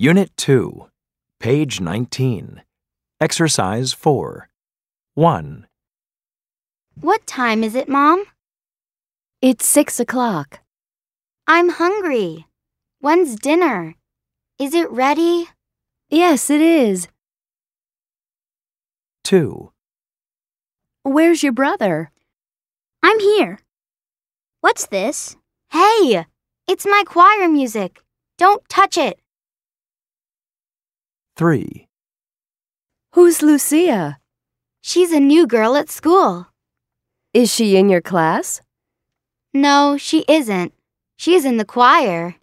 Unit 2, page 19. Exercise 4. 1, What time is it, Mom? It's 6 o'clock. I'm hungry. When's dinner? Is it ready? Yes, it is. 2, Where's your brother? I'm here. What's this? Hey, it's my choir music. Don't touch it. 3, Who's Lucia? She's a new girl at school. Is she in your class? No, she isn't. She's in the choir.